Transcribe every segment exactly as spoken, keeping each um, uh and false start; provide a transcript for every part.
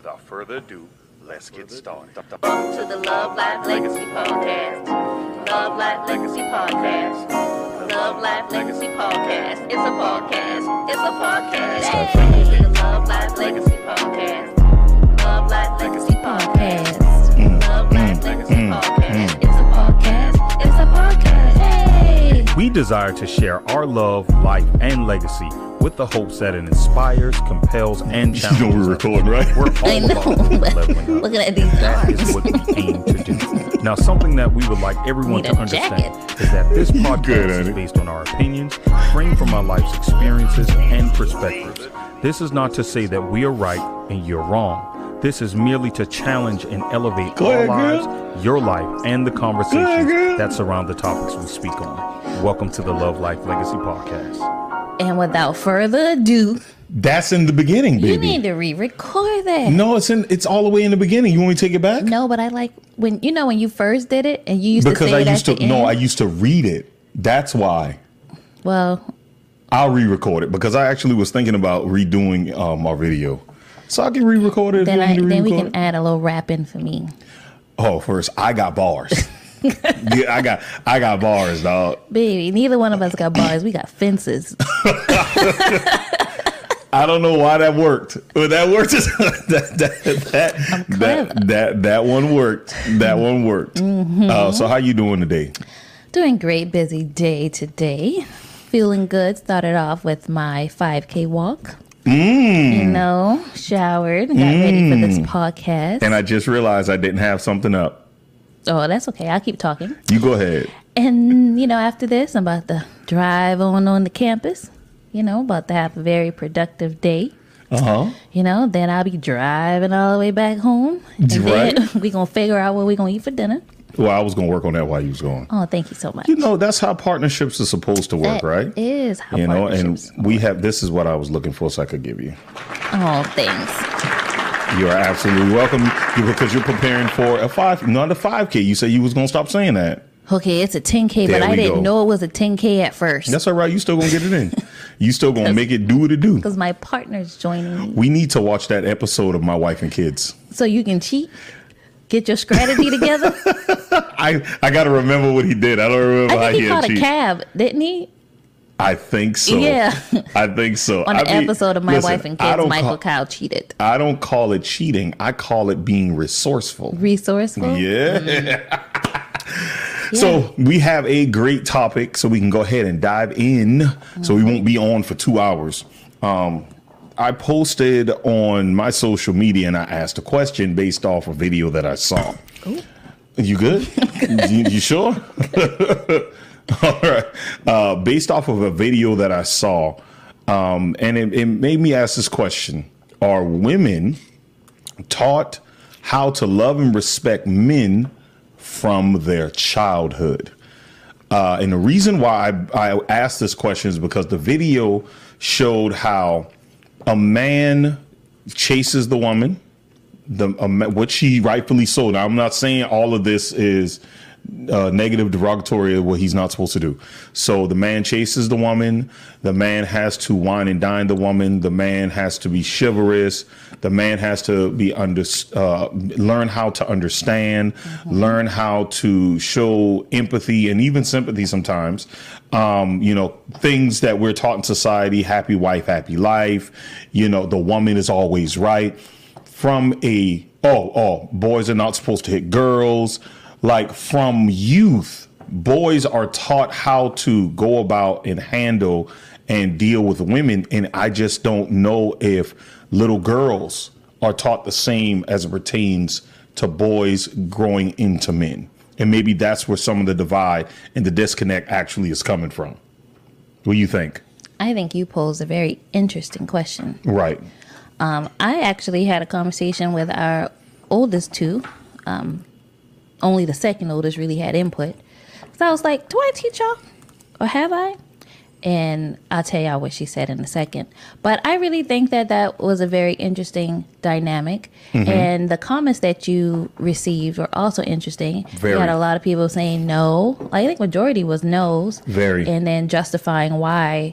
without further ado, let's get started. Welcome to the Love Life Legacy Podcast. Love Life Legacy Podcast. Love Life Legacy Podcast. It's a podcast. It's a podcast. Hey, the Love Life Legacy Podcast. Love Life Legacy Podcast. Love Life Legacy Podcast. It's a podcast. It's a podcast. Hey. We desire to share our love, life, and legacy with the hopes that it inspires, compels, and challenges. You know we're recording, right? We're all I know, about but leveling up. looking at these That arms. is what we aim to do. Now, something that we would like everyone Need to a understand jacket. is that this podcast Good, is honey. based on our opinions, framed from our life's experiences and perspectives. This is not to say that we are right and you're wrong. This is merely to challenge and elevate Go our ahead, girl. lives, your life, and the conversations ahead, girl. that surround the topics we speak on. Welcome to the Love Life Legacy Podcast. And without further ado, That's in the beginning, you baby. need to re-record that. No, it's in. It's all the way in the beginning. You want me to take it back? No, but I like when you know when you first did it and you used because to say I it used at to. the No, I end. used to read it. That's why. Well, I'll re-record it because I actually was thinking about redoing um, our video, so I can re-record it. If then you want I me to then we re-record can it. add a little rap in for me. Oh, first I got bars. Yeah, I got I got bars, dog. Baby, neither one of us got bars. We got fences. I don't know why that worked, but that worked. that, that, that, clever. that, that that one worked. That one worked. Mm-hmm. Uh, so how you doing today? Doing great, busy day today. Feeling good. Started off with my five K walk. Mm. You know, showered, got ready for this podcast. And I just realized I didn't have something up. Oh, that's okay. I'll keep talking. You go ahead. And, you know, after this, I'm about to drive on on the campus. You know, about to have a very productive day. Uh huh. You know, then I'll be driving all the way back home. And Right. then we going to figure out what we're going to eat for dinner. Well, I was gonna work on that while you was going. Oh, thank you so much. You know, that's how partnerships are supposed to work, That right? is how You know, and partnerships- we have. This is what I was looking for, so I could give you. Oh, thanks. You are absolutely welcome you- because you're preparing for a five, not a five K. You said you was gonna stop saying that. Okay, it's a ten K, There but I we didn't go. know it was a ten K at first. That's all right. You still gonna get it in. You still gonna make it do what it do. Because my partner's joining me. We need to watch that episode of My Wife and Kids. So you can cheat? Get your strategy together? I I gotta remember what he did. I don't remember I how think he he had caught a cheated. cab, didn't he? I think so. Yeah. I think so. On I the mean, episode of My listen, Wife and I Kids, don't Michael call- Kyle cheated. I don't call it cheating. I call it being resourceful. Resourceful? Yeah. So we have a great topic, so we can go ahead and dive in. So we won't be on for two hours. Um, I posted on my social media and I asked a question based off a video that I saw. Ooh. You good? you, you sure? All right. Uh, based off of a video that I saw, um, and it, it made me ask this question: are women taught how to love and respect men from their childhood? Uh, and the reason why I, I asked this question is because the video showed how a man chases the woman, the a, ma- which he rightfully so. Now, I'm not saying all of this is uh, negative, derogatory, of what he's not supposed to do. So the man chases the woman. The man has to wine and dine the woman. The man has to be chivalrous. The man has to be under, uh, learn how to understand, learn how to show empathy and even sympathy sometimes. Um, you know, things that we're taught in society: happy wife, happy life. You know, the woman is always right. From a oh oh, boys are not supposed to hit girls. Like from youth, boys are taught how to go about and handle and deal with women. And I just don't know if little girls are taught the same as it pertains to boys growing into men. And maybe that's where some of the divide and the disconnect actually is coming from. What do you think? I think you posed a very interesting question. Right. Um, I actually had a conversation with our oldest two. Um, only the second oldest really had input. So I was like, do I teach y'all? Or have I? And I'll tell y'all what she said in a second. But I really think that that was a very interesting dynamic. Mm-hmm. And the comments that you received were also interesting. Very. You had a lot of people saying no. I think majority was no's. Very. And then justifying why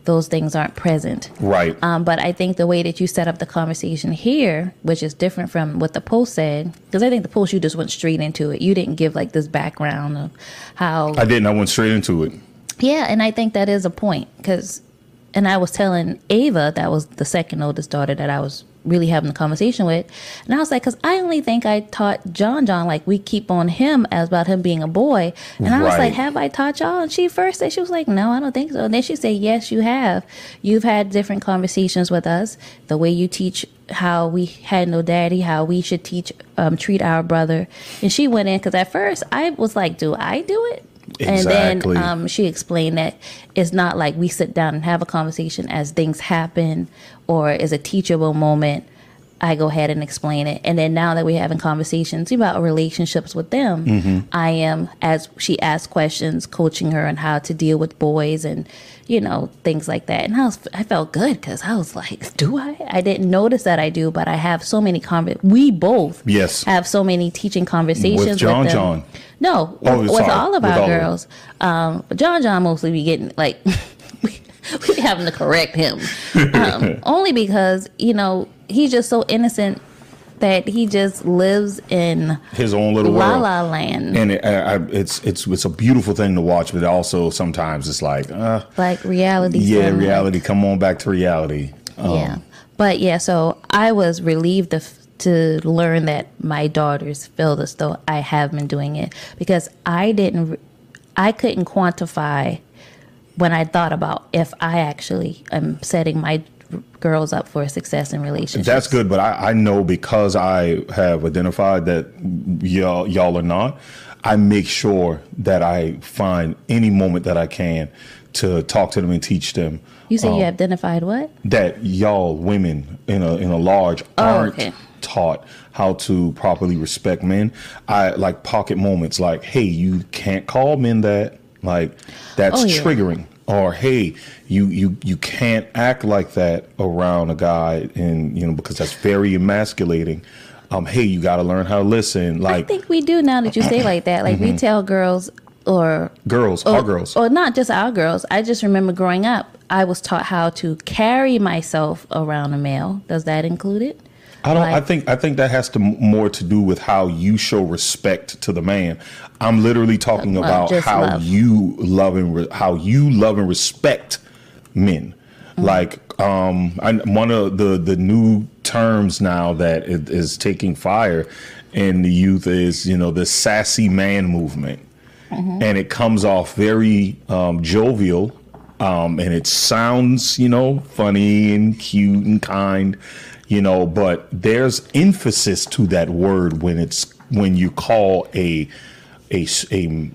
those things aren't present. Right. Um, but I think the way that you set up the conversation here, which is different from what the post said, because I think the post, you just went straight into it. You didn't give like this background of how. I didn't. I went straight into it. Yeah, and I think that is a point, because, and I was telling Ava, that was the second oldest daughter that I was really having the conversation with, and I was like, because I only think I taught John John, like we keep on him as about him being a boy, and I was Right. like, have I taught y'all? And she first said, she was like, no, I don't think so. And then she said, yes, you have. You've had different conversations with us, the way you teach how we had no daddy, how we should teach, um, treat our brother. And she went in, because at first I was like, do I do it? Exactly. And then um, she explained that it's not like we sit down and have a conversation as things happen or as a teachable moment. I go ahead and explain it. And then now that we're having conversations about relationships with them, Mm-hmm. I am, as she asks questions, coaching her on how to deal with boys and, you know, things like that. And I was, I felt good, because I was like, do I? I didn't notice that I do, but I have so many, conver- we both Yes. have so many teaching conversations With John with them. John. No, Oh, with, sorry. with all of With our all of them. girls. Um, but John John mostly be getting like we, we having to correct him, um, only because you know he's just so innocent that he just lives in His own little la world. la land, And it, I, I- it's it's it's a beautiful thing to watch, but also sometimes it's like, uh, like reality. yeah, somewhat. reality. Come on back to reality. Um, Yeah, but yeah, so I was relieved to to learn that my daughters feel as though I have been doing it, because I didn't, I couldn't quantify when I thought about if I actually am setting my girls up for success in relationships. That's good, but I, I know, because I have identified that y'all y'all are not. I make sure that I find any moment that I can to talk to them and teach them. You say um, you identified what? that y'all women in a in a large Oh, aren't okay. taught how to properly respect men. I like pocket moments like, hey, you can't call men that. Like, that's Oh, yeah. triggering. Or hey, you you you can't act like that around a guy, and you know, because that's very emasculating. Um, hey, you got to learn how to listen. I Like, think we do now that you say like that. Like Mm-hmm. we tell girls or girls, or, our girls. or not just our girls. I just remember growing up, I was taught how to carry myself around a male. Does that include it? I don't. I Like- think. I think that has to more to do with how you show respect to the man. I'm literally talking Well, about just how love. you love and re- how you love and respect men. Mm-hmm. Like, um, I, one of the the new terms now that it is taking fire in the youth is, you know, the sassy man movement, Mm-hmm. and it comes off very um, jovial. Um, and it sounds, you know, funny and cute and kind, you know, but there's emphasis to that word when it's when you call a a, a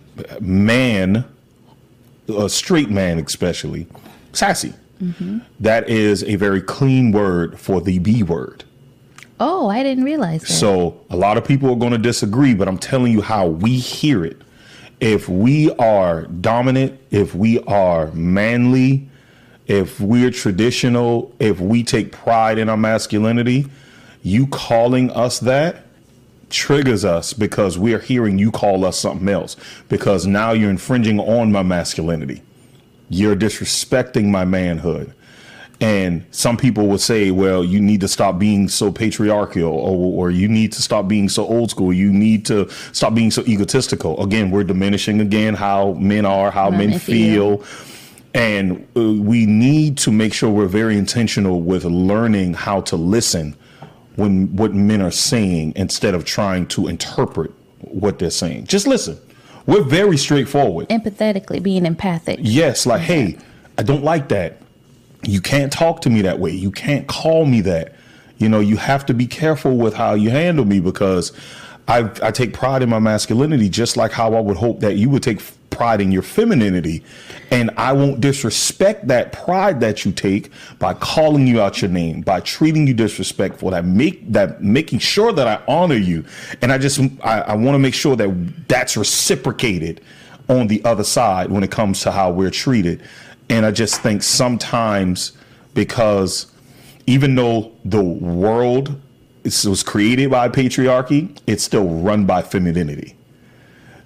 man, a straight man especially, sassy. That is a very clean word for the B word. Oh, I didn't realize that. So a lot of people are going to disagree, but I'm telling you how we hear it. If we are dominant, if we are manly, if we're traditional, if we take pride in our masculinity, you calling us that triggers us, because we're hearing you call us something else, because now you're infringing on my masculinity. You're disrespecting my manhood. And some people would say, well, you need to stop being so patriarchal, or, or you need to stop being so old school. You need to stop being so egotistical. Again, we're diminishing again how men are, how How men men feel. feel. And uh, we need to make sure we're very intentional with learning how to listen when what men are saying, instead of trying to interpret what they're saying. Just listen. We're very straightforward. Empathetically, being empathic. Yes, like, hey, I don't like that. You can't talk to me that way. You can't call me that. You know, you have to be careful with how you handle me, because I, I take pride in my masculinity, just like how I would hope that you would take pride in your femininity. And I won't disrespect that pride that you take by calling you out your name, by treating you disrespectful, that make that making sure that I honor you. And I just I, I want to make sure that that's reciprocated on the other side when it comes to how we're treated. And I just think sometimes, because even though the world is, was created by patriarchy, it's still run by femininity.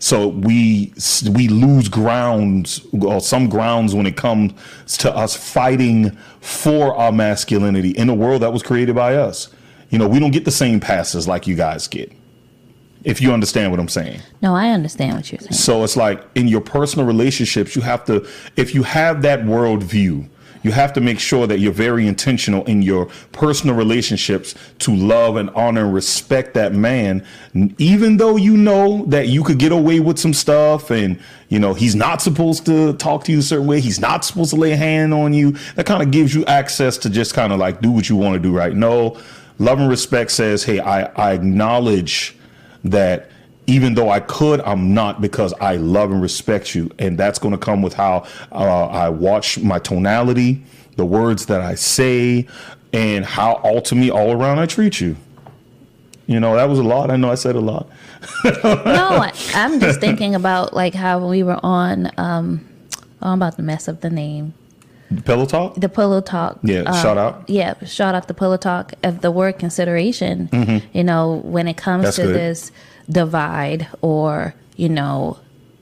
So we we lose grounds or some grounds when it comes to us fighting for our masculinity in a world that was created by us. You know, we don't get the same passes like you guys get. If you understand what I'm saying. No, I understand what you're saying. So it's like in your personal relationships, you have to, if you have that worldview, you have to make sure that you're very intentional in your personal relationships to love and honor and respect that man, even though you know that you could get away with some stuff and, you know, he's not supposed to talk to you a certain way. He's not supposed to lay a hand on you. That kind of gives you access to just kind of like do what you want to do, right? No, love and respect says, hey, I, I acknowledge that even though I could, I'm not, because I love and respect you. And that's going to come with how uh, I watch my tonality, the words that I say, and how ultimately all around I treat you. You know, that was a lot. I know I said a lot. No, I'm just thinking about like how we were on, um, oh, I'm about to mess up the name. Pillow Talk? The Pillow Talk. Yeah, um, shout out. Yeah, shout out the Pillow Talk of the word consideration. Mm-hmm. You know, when it comes That's to good. this divide, or, you know,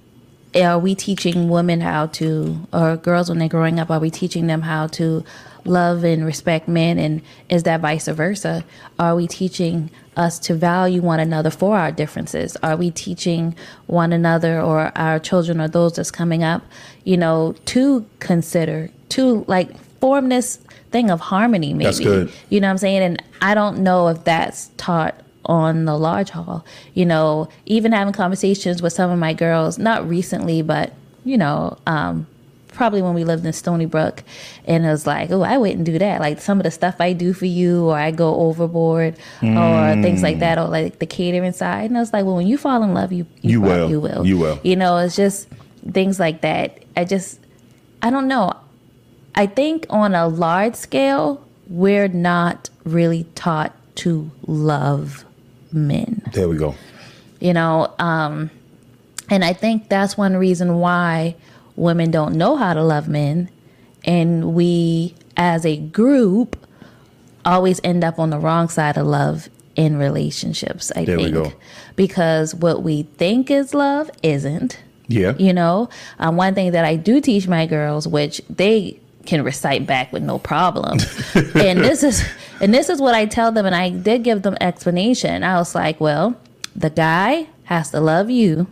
are we teaching women how to, or girls when they're growing up, are we teaching them how to love and respect men? And is that vice versa? Are we teaching us to value one another for our differences? Are we teaching one another or our children or those that's coming up, you know, to consider, to like form this thing of harmony, maybe? That's good. You know what I'm saying? And I don't know if that's taught on the large hall. You know, even having conversations with some of my girls, not recently, but, you know, um, probably when we lived in Stony Brook, and it was like, oh, I wouldn't do that. Like some of the stuff I do for you, or I go overboard, mm. or things like that, or like the catering side. And I was like, well, when you fall in love, you you, you fall, will, you will, you will. You know, it's just things like that. I just, I don't know. I think on a large scale, we're not really taught to love men. There we go. You know, um, and I think that's one reason why women don't know how to love men, and we as a group always end up on the wrong side of love in relationships, I there think. We go. Because what we think is love isn't. Yeah. You know, um, one thing that I do teach my girls, which they can recite back with no problem. and this is and this is what I tell them, and I did give them explanation. I was like, well, the guy has to love you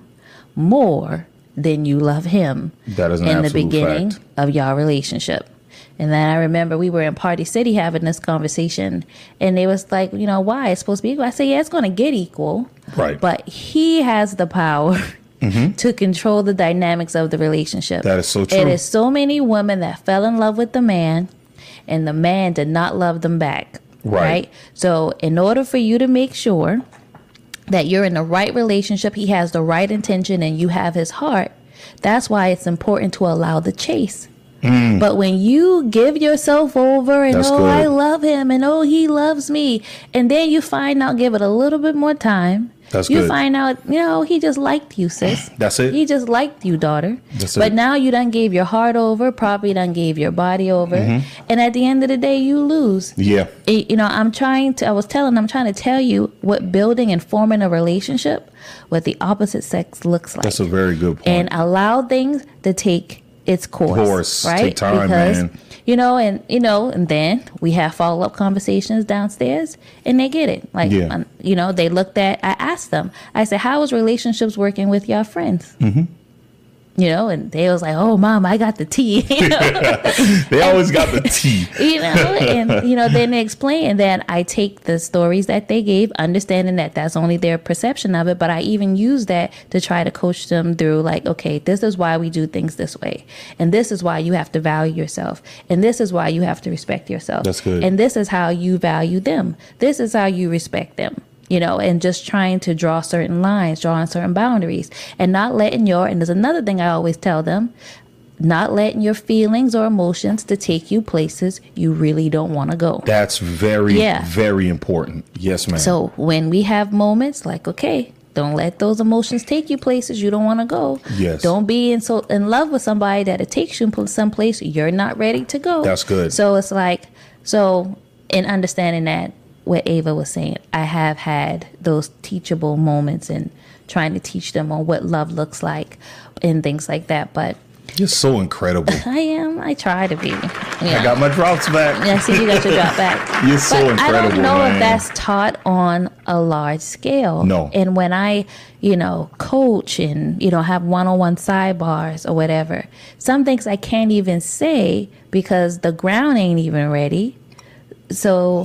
more than you love him that is an in the absolute beginning fact. of your relationship. And then I remember we were in Party City having this conversation, and they was like, you know, why? It's supposed to be equal. I said, yeah, it's going to get equal. Right. But he has the power mm-hmm. to control the dynamics of the relationship. That is so true. It is so many women that fell in love with the man, and the man did not love them back. Right. right? So in order for you to make sure that you're in the right relationship, he has the right intention, and you have his heart, that's why it's important to allow the chase. Mm. But when you give yourself over and, That's oh, good. I love him, and oh, he loves me, and then you find out, give it a little bit more time. That's you good. find out, you know, he just liked you, sis. That's it. He just liked you, daughter. That's but it. now you done gave your heart over, probably done gave your body over. Mm-hmm. And at the end of the day, you lose. Yeah. It, you know, I'm trying to, I was telling, I'm trying to tell you what building and forming a relationship with the opposite sex looks like. That's a very good point. And allow things to take its course. Course. Right? Take time, because, man. You know, and you know, and then we have follow up conversations downstairs, and they get it. Like, Yeah. um, you know, they looked at. I asked them. I said, "How is relationships working with your friends?" Mm-hmm. You know, and they was like, "Oh, mom, I got the tea." You know? They always got the tea. You know, and you know, then they explain that I take the stories that they gave, understanding that that's only their perception of it, but I even use that to try to coach them through, like, okay, this is why we do things this way, and this is why you have to value yourself, and this is why you have to respect yourself. That's good. And this is how you value them. This is how you respect them. You know, and just trying to draw certain lines, drawing certain boundaries, and not letting your, and there's another thing I always tell them, not letting your feelings or emotions to take you places you really don't want to go. That's very, Yeah. very important. Yes, ma'am. So when we have moments like, okay, don't let those emotions take you places you don't want to go. Yes. Don't be in so in love with somebody that it takes you someplace you're not ready to go. That's good. So it's like, so in understanding that, what Ava was saying, I have had those teachable moments and trying to teach them on what love looks like and things like that. But you're so incredible. I am. I try to be. Yeah. I got my drops back. Yeah, see, you got your drop back. You're so but incredible, I don't know man. if that's taught on a large scale. No. And when I, you know, coach and, you know, have one-on-one sidebars or whatever, some things I can't even say because the ground ain't even ready. So.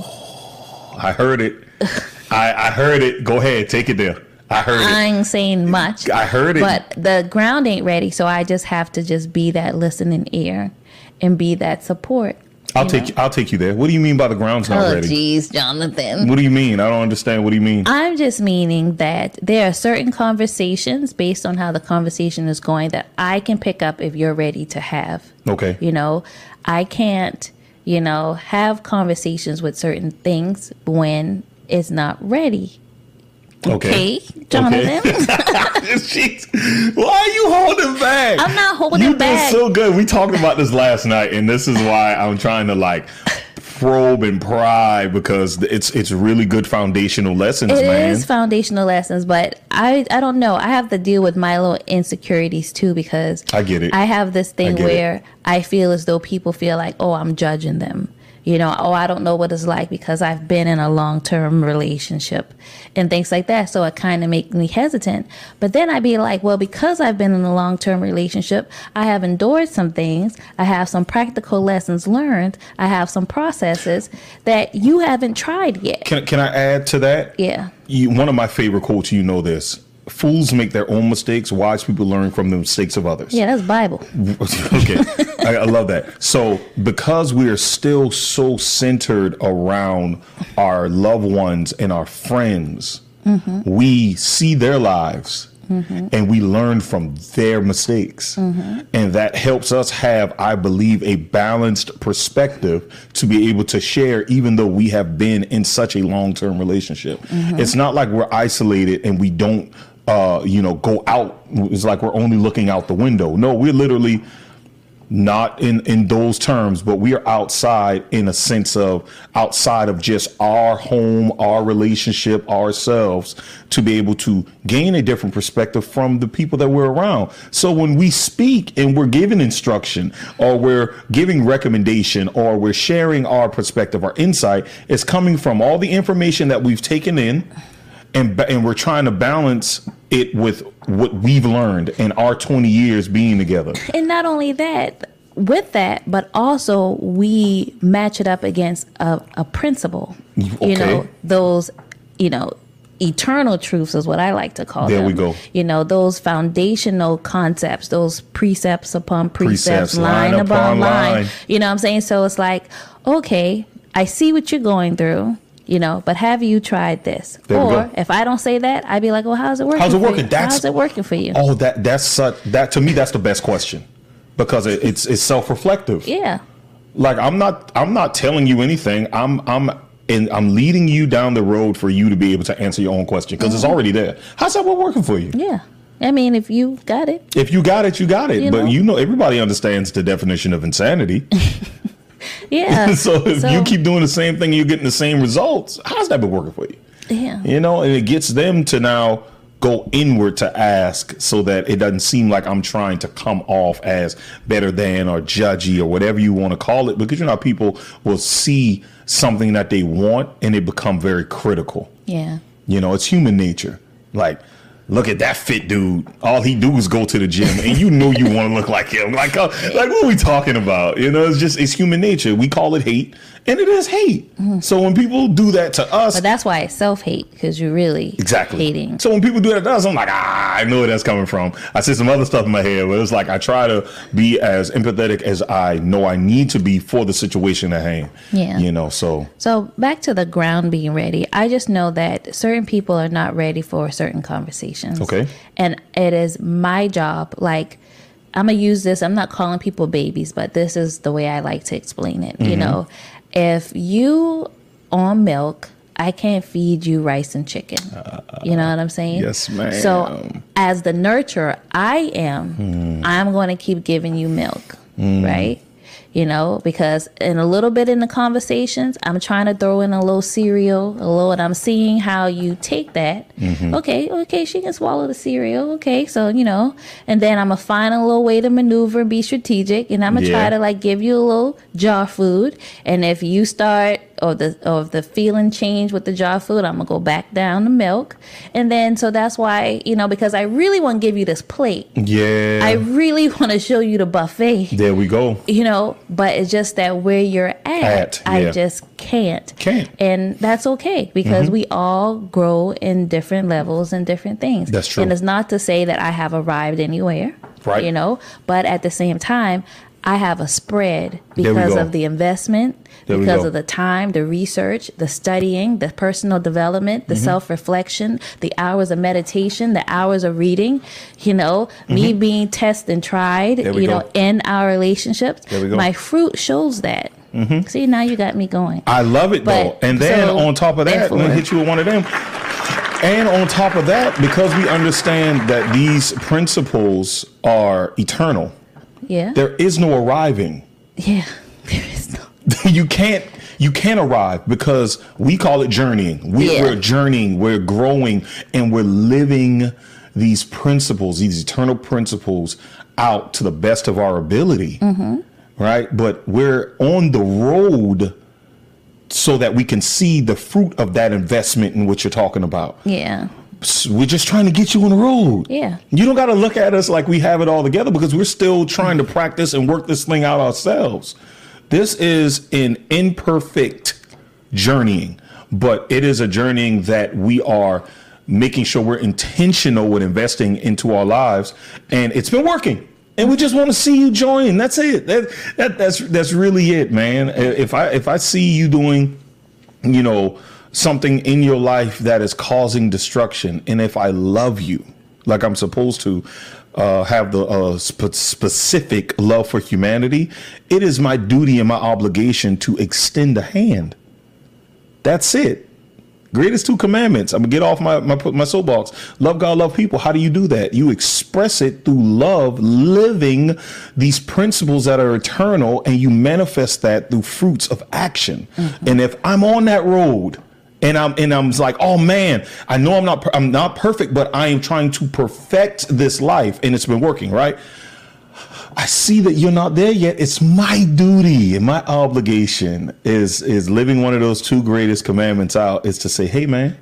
I heard it. I, I heard it. Go ahead. Take it there. I heard it. I ain't saying much. I heard it. But the ground ain't ready, so I just have to just be that listening ear and be that support. I'll take know? I'll take you there. What do you mean by the ground's not oh, ready? Oh, jeez, Jonathan. What do you mean? I don't understand. What do you mean? I'm just meaning that there are certain conversations based on how the conversation is going that I can pick up if you're ready to have. Okay. You know, I can't, you know, have conversations with certain things when it's not ready. Okay, okay Jonathan. Okay. Why are you holding back? I'm not holding you back. You did so good. We talked about this last night, and this is why I'm trying to like probe and pry because it's it's really good foundational lessons, it man. It is foundational lessons, but I I don't know. I have to deal with my little insecurities too because I get it. I have this thing I where it. I feel as though people feel like, oh, I'm judging them. You know, oh, I don't know what it's like because I've been in a long-term relationship and things like that. So it kind of makes me hesitant. But then I'd be like, well, because I've been in a long-term relationship, I have endured some things. I have some practical lessons learned. I have some processes that you haven't tried yet. Can, can I add to that? Yeah. You, one of my favorite quotes, you know this. Fools make their own mistakes. Wise people learn from the mistakes of others. Yeah, that's Bible. Okay. I, I love that. So because we are still so centered around our loved ones and our friends, mm-hmm. we see their lives mm-hmm. and we learn from their mistakes. Mm-hmm. And that helps us have, I believe, a balanced perspective to be able to share, even though we have been in such a long-term relationship. Mm-hmm. It's not like we're isolated and we don't Uh, you know, go out. It's like we're only looking out the window. No, we're literally not in, in those terms, but we are outside in a sense of outside of just our home, our relationship, ourselves, to be able to gain a different perspective from the people that we're around. So when we speak and we're giving instruction or we're giving recommendation or we're sharing our perspective, our insight, it's coming from all the information that we've taken in. And, and we're trying to balance it with what we've learned in our twenty years being together. And not only that, with that, but also we match it up against a, a principle. Okay. You know, those, you know, eternal truths is what I like to call there them. There we go. You know, those foundational concepts, those precepts upon precepts, precepts line, line upon line. line. You know what I'm saying? So it's like, okay, I see what you're going through. You know, but have you tried this? There or if I don't say that, I'd be like, well, how's it working? How's it for working? you? That's, how's it working for you? Oh, that that's such, that to me, that's the best question because it, it's it's self-reflective. Yeah. Like I'm not I'm not telling you anything. I'm I'm and I'm leading you down the road for you to be able to answer your own question because mm-hmm. it's already there. How's that working for you? Yeah. I mean, if you got it. If you got it, you got it. You but know? you know, everybody understands the definition of insanity. Yeah. so if so, you keep doing the same thing, you're getting the same results. How's that been working for you? Yeah. You know, and it gets them to now go inward to ask so that it doesn't seem like I'm trying to come off as better than or judgy or whatever you want to call it. Because, you know, people will see something that they want and they become very critical. Yeah. You know, it's human nature. Like, look at that fit dude. All he do is go to the gym, and you know you want to look like him. Like, uh, like what are we talking about? You know, it's just it's human nature. We call it hate, and it is hate. Mm-hmm. So when people do that to us, but that's why it's self-hate because you're really exactly hating. So when people do that to us, I'm like, ah, I know where that's coming from. I see some other stuff in my head, but it's like I try to be as empathetic as I know I need to be for the situation at hand. Yeah, you know. So so back to the ground being ready. I just know that certain people are not ready for certain conversations. Okay. And it is my job, like, I'm going to use this. I'm not calling people babies, but this is the way I like to explain it. Mm-hmm. You know, if you on milk, I can't feed you rice and chicken. Uh, you know what I'm saying? Yes, ma'am. So as the nurturer I am, mm. I'm going to keep giving you milk, mm. right? you know, because in a little bit in the conversations, I'm trying to throw in a little cereal, a little, and I'm seeing how you take that. Mm-hmm. Okay, okay, she can swallow the cereal. Okay, so, you know, and then I'm going to find a little way to maneuver and be strategic. And I'm going to Yeah. try to like give you a little jar food. And if you start, or the or if the feeling change with the jar food, I'm going to go back down to milk. And then, so that's why, you know, because I really want to give you this plate. Yeah. I really want to show you the buffet. There we go. You know, but it's just that where you're at, At, I yeah. just can't. Can't. And that's okay because we all grow in different levels and different things. That's true. And it's not to say that I have arrived anywhere. Right. You know, but at the same time, I have a spread There we because go. of the investment, There we because go. of the time, the research, the studying, the personal development, the Mm-hmm. self-reflection, the hours of meditation, the hours of reading, you know, me being tested and tried, Mm-hmm. There we you go. know, in our relationships. There we go. My fruit shows that. See, now you got me going. I love it though. But, And then so, on top of that, let me therefore- hit you with one of them. And on top of that, because we understand that these principles are eternal, Yeah. there is no arriving. Yeah. There is no. you can't you can't arrive because we call it journeying. We, Yeah. We're journeying, we're growing, and we're living these principles, these eternal principles out to the best of our ability. Mm-hmm. Right? But we're on the road so that we can see the fruit of that investment in what you're talking about. Yeah. S- We're just trying to get you on the road. Yeah. You don't got to look at us like we have it all together because we're still trying to practice and work this thing out ourselves. This is an imperfect journeying, but it is a journeying that we are making sure we're intentional with investing into our lives. And it's been working. And we just want to see you join. That's it. That, that that's that's really it, man. If I if I see you doing, you know, something in your life that is causing destruction, and if I love you like I'm supposed to, uh, have the uh, spe- specific love for humanity, it is my duty and my obligation to extend a hand. That's it. Greatest two commandments. I'm gonna get off my, my my soapbox. Love God, love people. How do you do that? You express it through love, living these principles that are eternal, and you manifest that through fruits of action. Mm-hmm. And if I'm on that road, and I'm and I'm like, oh man, I know I'm not per- I'm not perfect, but I am trying to perfect this life, and it's been working, right? I see that you're not there yet. It's my duty and my obligation is is living one of those two greatest commandments out is to say, hey, man,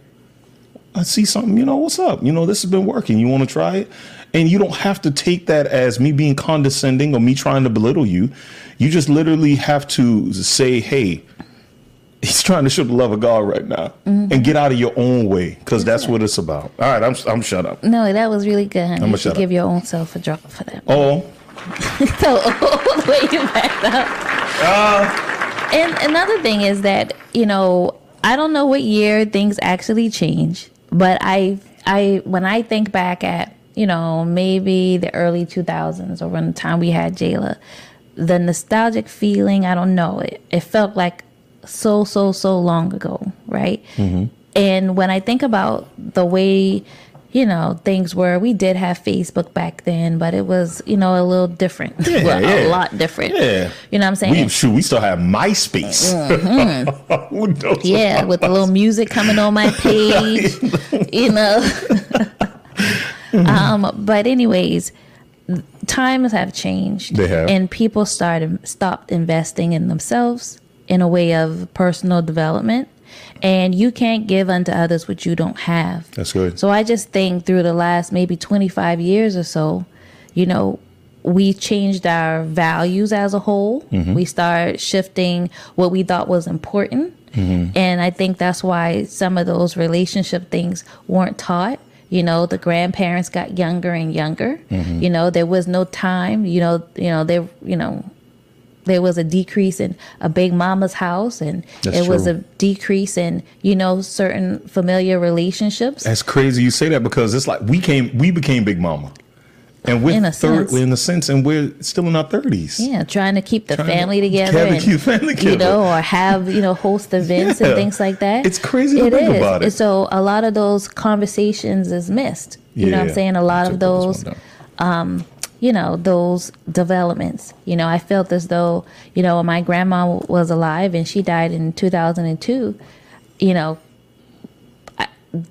I see something, you know, what's up? You know, this has been working. You want to try it? And you don't have to take that as me being condescending or me trying to belittle you. You just literally have to say, hey, he's trying to show the love of God right now, mm-hmm. and get out of your own way, because that's what it's about. All right, I'm I'm shut up. No, that was really good, honey. I'm You should shut give up. your own self a drop for that. Oh, So all the way you backed up. uh, And another thing is that, you know, I don't know what year things actually change, but I, I, when I think back at, you know, maybe the early two thousands or when the time we had Jayla, the nostalgic feeling, I don't know, it, it felt like so, so, so long ago, right? Mm-hmm. And when I think about the way, you know, things were, we did have Facebook back then, but it was, you know, a little different. Yeah, well, yeah. a lot different. Yeah. You know what I'm saying? we shoot, we still have MySpace. Mm-hmm. Who knows Yeah, about with the us? little music coming on my page, you know. um, but anyways, times have changed. They have. And people started stopped investing in themselves in a way of personal development. And you can't give unto others what you don't have. That's good. So I just think through the last maybe twenty-five years or so, you know, we changed our values as a whole. Mm-hmm. We started shifting what we thought was important. Mm-hmm. And I think that's why some of those relationship things weren't taught. You know, the grandparents got younger and younger. Mm-hmm. You know, there was no time. You know, you know, they, you know, there was a decrease in a big mama's house, and That's it was true. a decrease in, you know, certain familiar relationships. That's crazy you say that, because it's like we came, we became Big Mama, and we're In a third, sense. in a sense, and we're still in our thirties. Yeah, trying to keep the Trying to family together, together, and, keep family you together. know, or have, you know, host events Yeah. and things like that. It's crazy to It think is. about it. And so a lot of those conversations is missed. You know what I'm Yeah. saying? A lot Took of this those, one down. you know, those developments. You know, I felt as though, you know, when my grandma was alive and she died in two thousand two, you know, I,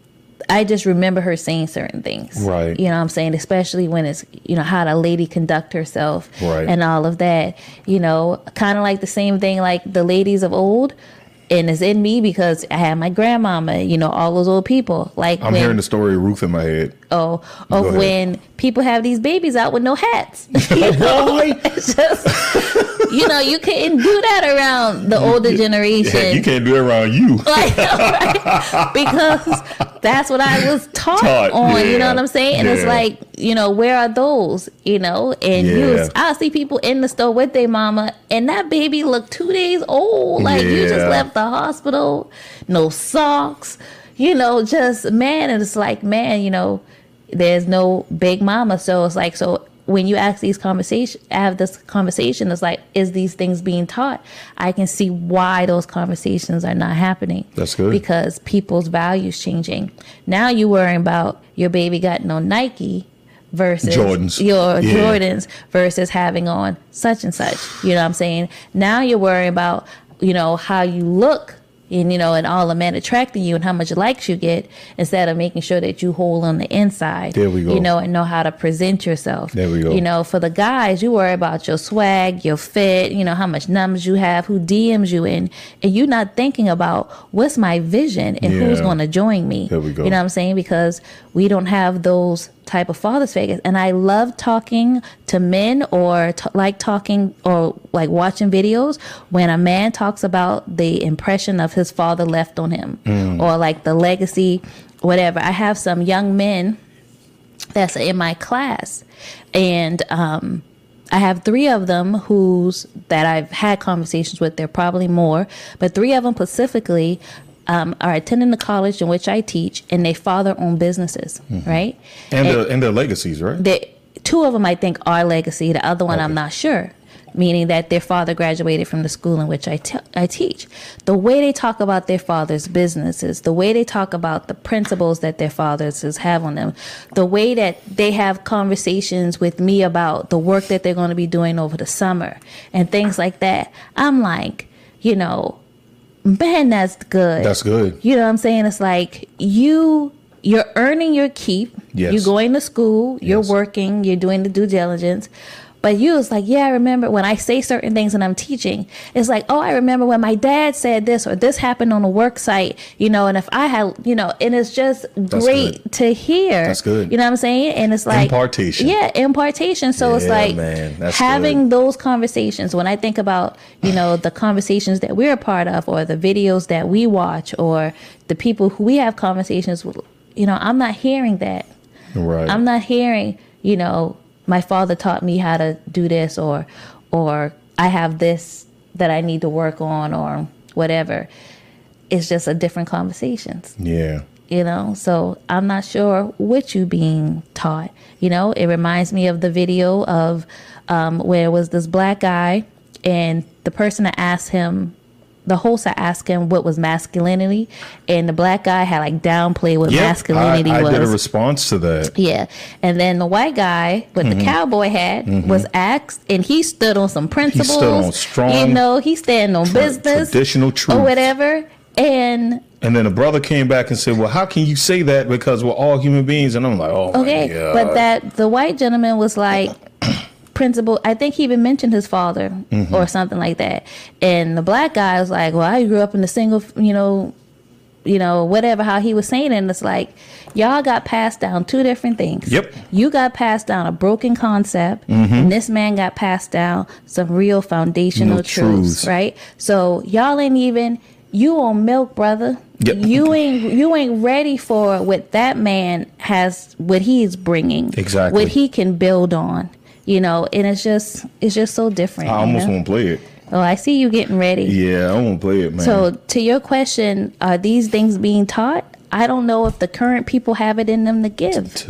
I just remember her saying certain things. Right. You know what I'm saying? Especially when it's, you know, how the lady conduct herself right. and all of that. You know, kind of like the same thing like the ladies of old. And it's in me because I had my grandmama, you know, all those old people. Like I'm when, hearing the story of Ruth in my head. Oh, of when people have these babies out with no hats. You know? It's just, you know, you couldn't do that around the older generation. Yeah, you can't do it around you. Like, right? Because that's what I was taught, Taught, on. yeah, You know what I'm saying? And yeah. it's like, you know, where are those? You know, and Yeah. you was, I see people in the store with their mama, and that baby looked two days old. Like you just Yeah. left the hospital, no socks. You know, just man, and it's like, man, you know, there's no big mama. So it's like, so when you ask these conversations, have this conversation, it's like, is these things being taught? I can see why those conversations are not happening. That's good. Because people's values changing. Now you worrying about your baby got no Nike versus Jordans. your Yeah. Jordans versus having on such and such. You know what I'm saying? Now you're worrying about, you know, how you look. And, you know, and all the men attracting you and how much likes you get instead of making sure that you whole on the inside. There we go. You know, and know how to present yourself. There we go. You know, for the guys, you worry about your swag, your fit, you know, how much numbers you have, who D Ms you in. And you're not thinking about what's my vision and who's Yeah. going to join me. There we go. You know what I'm saying? Because we don't have those type of fathers figures. And I love talking to men or t- like talking or like watching videos when a man talks about the impression of his father left on him Mm. or like the legacy, whatever. I have some young men that's in my class, and um, I have three of them who's that I've had conversations with. There are probably more, but three of them specifically um, are attending the college in which I teach, and they father-owned businesses, Mm-hmm. right? And, And the, and their legacies, right? they, two of them I think are legacy. The other one Okay. I'm not sure. Meaning that their father graduated from the school in which I, te- I teach. The way they talk about their father's businesses, the way they talk about the principles that their fathers have on them, the way that they have conversations with me about the work that they're going to be doing over the summer and things like that. I'm like, you know, man, that's good. That's good. You know what I'm saying? It's like you you're earning your keep. Yes. You're going to school, you're Yes. working, you're doing the due diligence. But you was like, yeah, I remember when I say certain things and I'm teaching, it's like, oh, I remember when my dad said this or this happened on a work site, you know, and if I had, you know, and it's just That's great good. to hear. That's good. You know what I'm saying? And it's like Impartation. Yeah, impartation. So it's Yeah, like man, that's having good. those conversations. When I think about, you know, the conversations that we're a part of or the videos that we watch or the people who we have conversations with, you know, I'm not hearing that. Right. I'm not hearing, you know, my father taught me how to do this or or I have this that I need to work on or whatever. It's just a different conversations, yeah. you know? So I'm not sure what you being taught. You know, it reminds me of the video of um, where it was this black guy and the person that asked him, the host had asked him what was masculinity, and the black guy had like downplayed what Yep, masculinity I, I was. did a response to that. Yeah. And then the white guy with Mm-hmm. the cowboy hat was asked, and he stood on some principles. on strong, You know, he stand on business. traditional truth. Or whatever. And And then a brother came back and said, well, how can you say that? Because we're all human beings. And I'm like, oh, okay. my God. But that the white gentleman was like, principal, I think he even mentioned his father Mm-hmm. or something like that. And the black guy was like, well, I grew up in a single, you know, you know, whatever, how he was saying it. And it's like, y'all got passed down two different things. Yep. You got passed down a broken concept, Mm-hmm. and this man got passed down some real foundational No truths, truths. right? So y'all ain't even, you on milk, brother. Yep. You ain't you ain't ready for what that man has, what he's bringing. Exactly. What he can build on. You know, and it's just it's just so different. I you almost know? won't play it. Oh, I see you getting ready. Yeah, I won't play it, man. So to your question, are these things being taught? I don't know if the current people have it in them to give.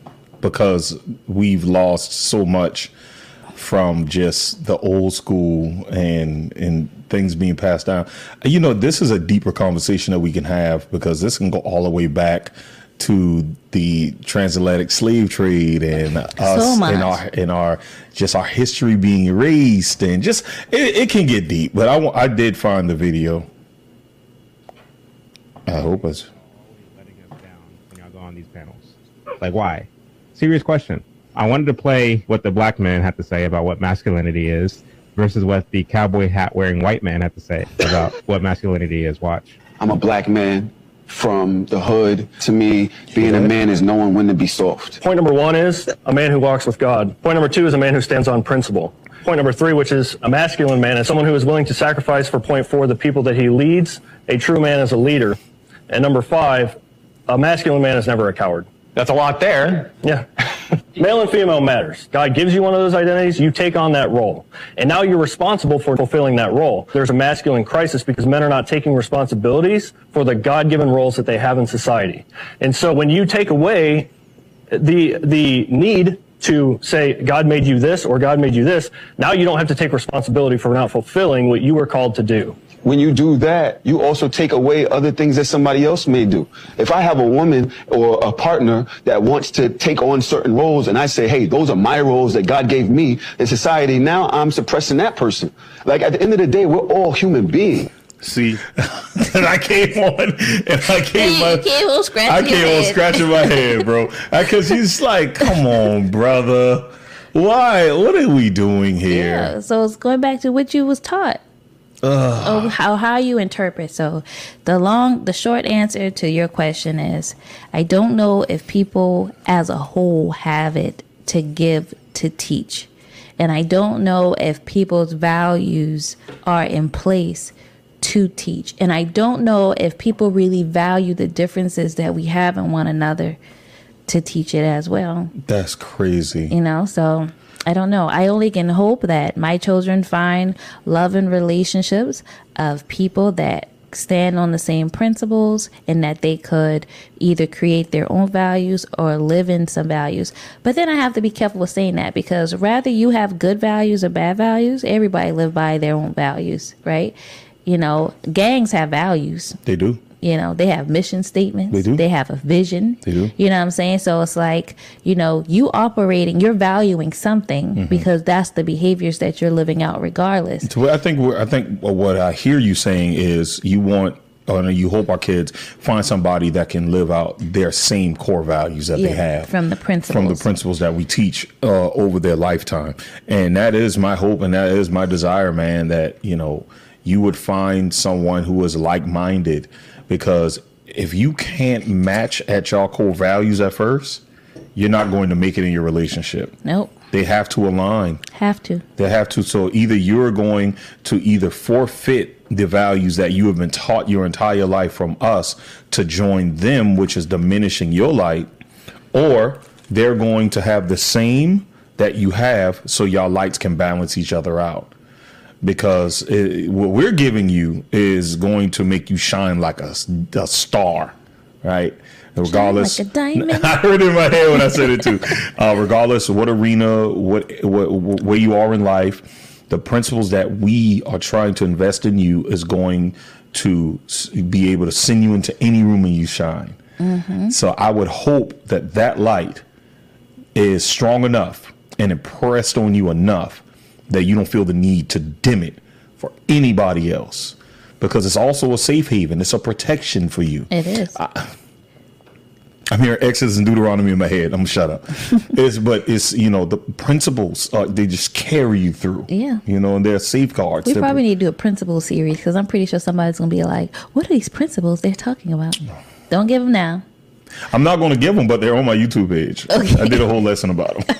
because we've lost so much from just the old school and and things being passed down. You know, this is a deeper conversation that we can have because this can go all the way back to the transatlantic slave trade and us So much. and our and our just our history being erased, and just it, it can get deep. But I wa- I did find the video. I hope it's. letting us down when y'all go on these panels. Like, why? Serious question. I wanted to play what the black man had to say about what masculinity is versus what the cowboy hat wearing white man had to say about what masculinity is. Watch. I'm a black man from the hood. To me, being a man is knowing when to be soft. Point number one is a man who walks with God. Point number two is a man who stands on principle. Point number three, which is a masculine man, is someone who is willing to sacrifice for point four, the people that he leads. A true man is a leader. And number five, a masculine man is never a coward. That's a lot there. Yeah. Male and female matters. God gives you one of those identities, you take on that role. And now you're responsible for fulfilling that role. There's a masculine crisis because men are not taking responsibilities for the God-given roles that they have in society. And so when you take away the the need to say, God made you this or God made you this, now you don't have to take responsibility for not fulfilling what you were called to do. When you do that, you also take away other things that somebody else may do. If I have a woman or a partner that wants to take on certain roles and I say, hey, those are my roles that God gave me in society, now I'm suppressing that person. Like at the end of the day, we're all human beings. See, and I came on, and I came Yeah, you on, came on scratching I your came on head. scratching my head, bro. Because he's like, come on, brother. Why? What are we doing here? Yeah, so it's going back to what you was taught. Oh, how how you interpret. So the long the short answer to your question is I don't know if people as a whole have it to give to teach. And I don't know if people's values are in place to teach. And I don't know if people really value the differences that we have in one another to teach it as well. That's crazy. You know, so I don't know. I only can hope that my children find love and relationships of people that stand on the same principles and that they could either create their own values or live in some values. But then I have to be careful with saying that because rather you have good values or bad values, everybody live by their own values, right? You know, gangs have values. They do. You know, they have mission statements. They do. They have a vision. They do. You know what I'm saying? So it's like, you know, you operating, you're valuing something Mm-hmm. because that's the behaviors that you're living out regardless. So I think we're, I think what I hear you saying is you want, or you hope our kids find somebody that can live out their same core values that they Yeah, have from the principles. from the principles that we teach uh, over their lifetime. And that is my hope and that is my desire, man, that, you know, you would find someone who is like-minded, because if you can't match at your core values at first, you're not going to make it in your relationship. Nope. They have to align. Have to. They have to. So either you're going to either forfeit the values that you have been taught your entire life from us to join them, which is diminishing your light, or they're going to have the same that you have so y'all lights can balance each other out. Because it, what we're giving you is going to make you shine like a, a star, right? Regardless, like a diamond. I heard it in my head when I said it too. Uh, regardless of what arena, what, what where you are in life, the principles that we are trying to invest in you is going to be able to send you into any room and you shine. Mm-hmm. So I would hope that that light is strong enough and impressed on you enough that you don't feel the need to dim it for anybody else, because it's also a safe haven. It's a protection for you. It is. I, I'm hearing Exodus and Deuteronomy in my head. I'm gonna shut up. It's, but it's, you know, the principles, uh, they just carry you through. Yeah. You know, and they're safeguards. We They're- probably need to do a principle series because I'm pretty sure somebody's going to be like, what are these principles they're talking about? Don't give them now. I'm not going to give them, but they're on my YouTube page. Okay. I did a whole lesson about them.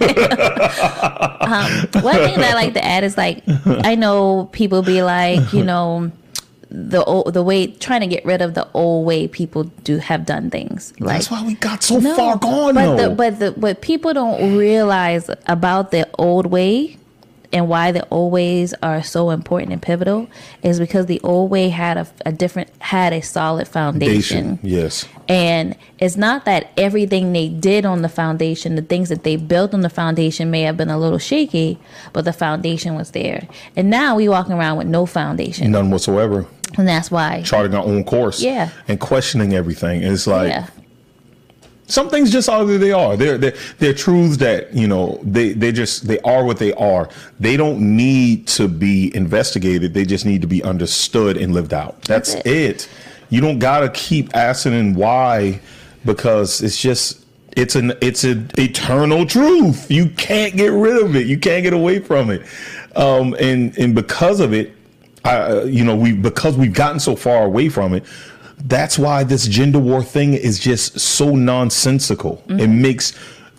um, one thing that I like to add is like, I know people be like, you know, the old, the way trying to get rid of the old way people do have done things. Like, That's why we got so no, far gone, but though. the, but the what people don't realize about the old way and why the old ways are so important and pivotal is because the old way had a, a different had a solid foundation. Yes. And it's not that everything they did on the foundation, the things that they built on the foundation may have been a little shaky, but the foundation was there. And now we walking around with no foundation. None whatsoever. And that's why. Charting our own course. Yeah. And questioning everything. And it's like, Yeah. Some things just are who they are. They're, they're, they're truths that, you know, they, they just, they are what they are. They don't need to be investigated. They just need to be understood and lived out. That's, That's it. it. You don't got to keep asking why, because it's just, it's an, it's an eternal truth. You can't get rid of it. You can't get away from it. Um, and, and because of it, I, you know, we, because we've gotten so far away from it, that's why this gender war thing is just so nonsensical. Mm-hmm. It makes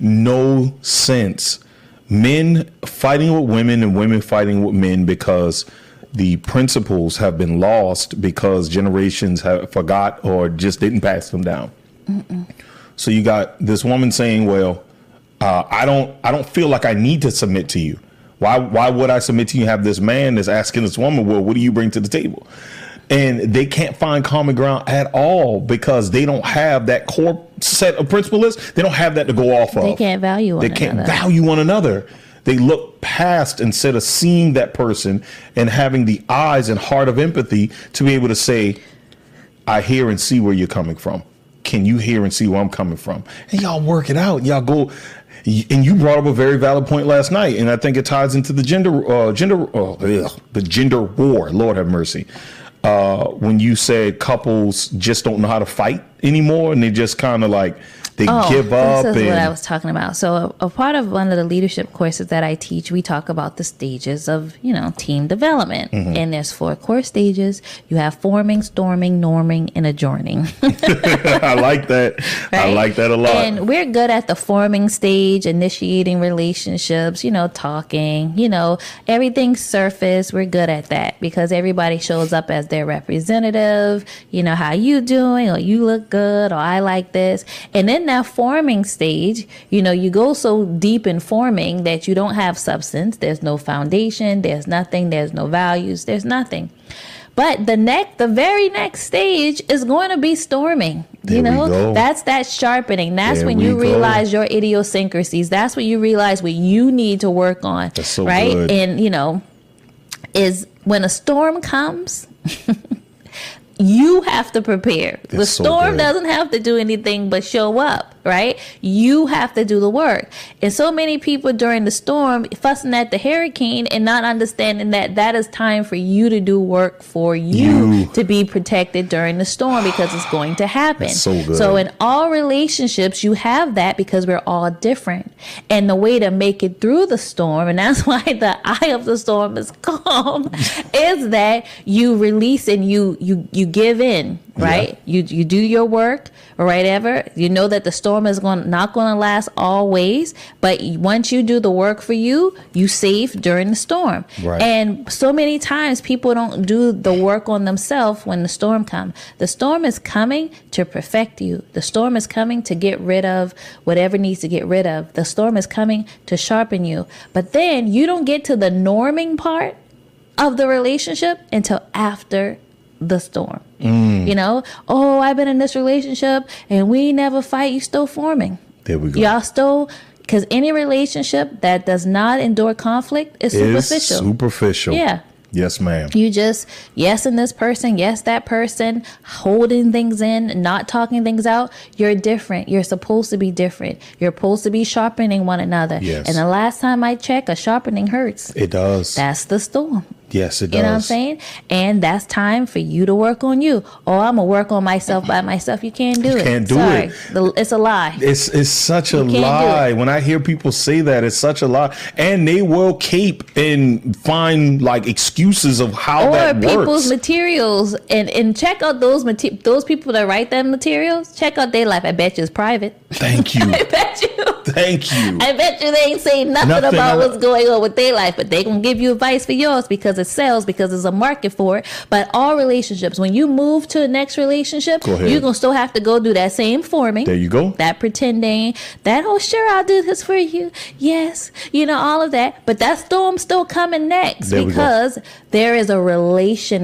no sense. Men fighting with women and women fighting with men because the principles have been lost because generations have forgot or just didn't pass them down. Mm-mm. So you got this woman saying, well, uh, I don't I don't feel like I need to submit to you. Why, why would I submit to you? Have this man that's asking this woman, well, what do you bring to the table? And they can't find common ground at all because they don't have that core set of principles. They don't have that to go off of. They can't value one They another. can't value one another. They look past instead of seeing that person and having the eyes and heart of empathy to be able to say, I hear and see where you're coming from. Can you hear and see where I'm coming from? And y'all work it out. Y'all go. And you brought up a very valid point last night, and I think it ties into the gender, uh, gender, uh, ugh, the gender war. Lord have mercy. Uh, when you said couples just don't know how to fight anymore, and they just kind of like they oh, give up. This is and, what I was talking about. So a, a part of one of the leadership courses that I teach, we talk about the stages of, you know, team development. Mm-hmm. And there's four core stages. You have forming, storming, norming, and adjourning. I like that. Right? I like that a lot. And we're good at the forming stage, initiating relationships, you know, talking, you know, everything surface. We're good at that because everybody shows up as their representative. You know, how you doing? Or you look good, or I like this. And then that forming stage, you know, you go so deep in forming that you don't have substance. There's no foundation. There's nothing. There's no values. There's nothing. But the next, the very next stage is going to be storming. There you know, we go. that's that sharpening. That's There when you we realize go. your idiosyncrasies. That's when you realize what you need to work on. That's so right. good. And, you know, is when a storm comes, you have to prepare. That's the so storm good. doesn't have to do anything but show up, right? You have to do the work. And so many people during the storm fussing at the hurricane and not understanding that that is time for you to do work for you, You. to be protected during the storm because it's going to happen. That's so good. So in all relationships, you have that because we're all different. And the way to make it through the storm, and that's why the eye of the storm is calm, is that you release and you you you give in, right? Yeah. You you do your work or whatever. You know that the storm is going not going to last always, but once you do the work for you, you safe during the storm. Right. And so many times people don't do the work on themselves when the storm comes. The storm is coming to perfect you. The storm is coming to get rid of whatever needs to get rid of. The storm is coming to sharpen you. But then you don't get to the norming part of the relationship until after the storm. Mm. You know, oh, I've been in this relationship and we never fight. You still forming. There we go. Y'all still, because any relationship that does not endure conflict is superficial. Is superficial. Yeah. Yes, ma'am. You just yes in this person, yes that person, holding things in, not talking things out. You're different. You're supposed to be different. You're supposed to be sharpening one another. Yes. And the last time I checked, a sharpening hurts. It does. That's the storm. Yes, it does. You know what I'm saying? And that's time for you to work on you. Oh, I'm going to work on myself by myself. You can't do You it. can't do Sorry. it. The, it's a lie. It's it's such a You can't do lie. it. When I hear people say that, it's such a lie. And they will cape and find like excuses of how Or that people's works. materials. And, and check out those mate- those people that write them materials. Check out their life. I bet you it's private. Thank you. I bet you. Thank you. I bet you they ain't saying nothing, Nothing about about- what's going on with their life, but they gonna give you advice for yours because it sells, because there's a market for it. But all relationships, when you move to the next relationship, Go ahead. you're gonna still have to go do that same forming. There you go. That pretending, that oh sure I'll do this for you. Yes, you know all of that. But that storm's still coming next There we go. because there is a relation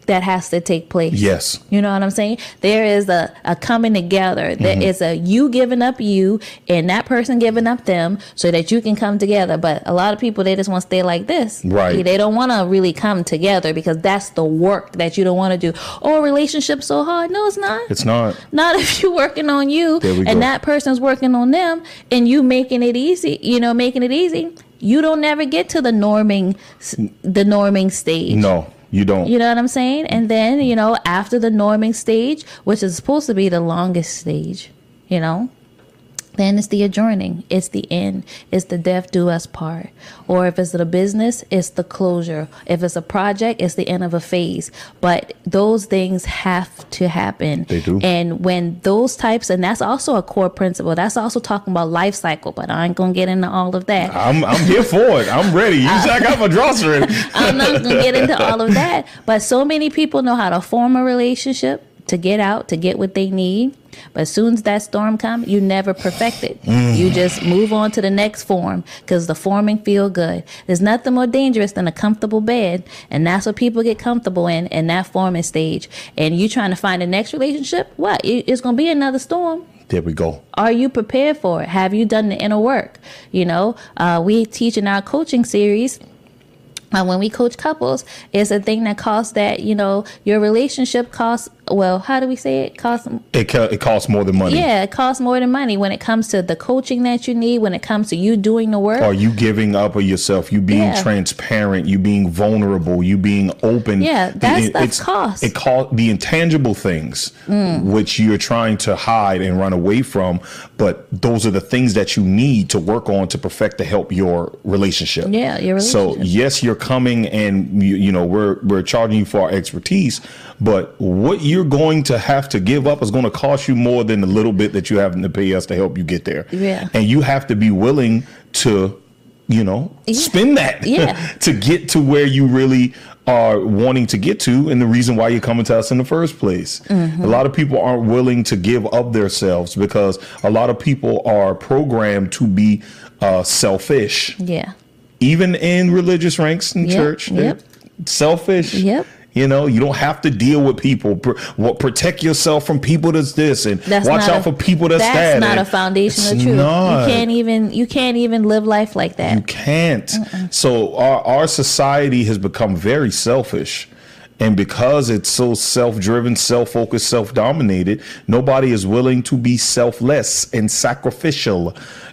that has to take place. Yes. You know what I'm saying? There is a, a coming together. There Mm-hmm. is a you giving up you and that person giving up them so that you can come together. But a lot of people, they just want to stay like this. Right. They don't want to really come together because that's the work that you don't want to do. Oh, a relationship's so hard. No, it's not. It's not. Not if you're working on you There we and go. that person's working on them and you making it easy, you know, making it easy. You don't never get to the norming, the norming stage. No, you don't. You know what I'm saying? And then, you know, after the norming stage, which is supposed to be the longest stage, you know, then it's the adjourning. It's the end. It's the death do us part. Or if it's a business, it's the closure. If it's a project, it's the end of a phase. But those things have to happen. They do. And when those types, and that's also a core principle. That's also talking about life cycle, but I ain't going to get into all of that. I'm I'm here for it. I'm ready. You see, I got my drawers ready. I'm not going to get into all of that. But so many people know how to form a relationship, to get out, to get what they need. But as soon as that storm comes, you never perfect it. Mm. You just move on to the next form because the forming feel good. There's nothing more dangerous than a comfortable bed. And that's what people get comfortable in, in that forming stage. And you trying to find the next relationship, what? It- It's going to be another storm. There we go. Are you prepared for it? Have you done the inner work? You know, uh, we teach in our coaching series. Uh, when we coach couples, it's a thing that costs that, you know, your relationship costs, well, how do we say it? Costs, It ca- it costs more than money. yeah, it costs more than money when it comes to the coaching that you need, when it comes to you doing the work. Are you giving up of yourself? You being Yeah. transparent? You being vulnerable? You being open? Yeah, that The- stuff it's- costs. It cost the intangible things Mm. which you're trying to hide and run away from, but those are the things that you need to work on to perfect to help your relationship. Yeah, your So relationship. yes, you're coming and you, you know we're we're charging you for our expertise, but what you're going to have to give up is going to cost you more than the little bit that you have to pay us to help you get there. Yeah. And you have to be willing to, you know, Yeah. spend that Yeah. to get to where you really are wanting to get to, and the reason why you're coming to us in the first place. Mm-hmm. A lot of people aren't willing to give up themselves because a lot of people are programmed to be uh, selfish. Yeah. Even in religious ranks in Yep, church, they're yep. selfish. Yep. You know, you don't have to deal with people. Pr- what protect yourself from people that's this, and That's watch not out a- for people that's, That's that. not and a foundation of it's truth. not. You can't even you can't even live life like that. You can't. So our our society has become very selfish. And because it's so self-driven, self-focused, self-dominated, nobody is willing to be selfless and sacrificial.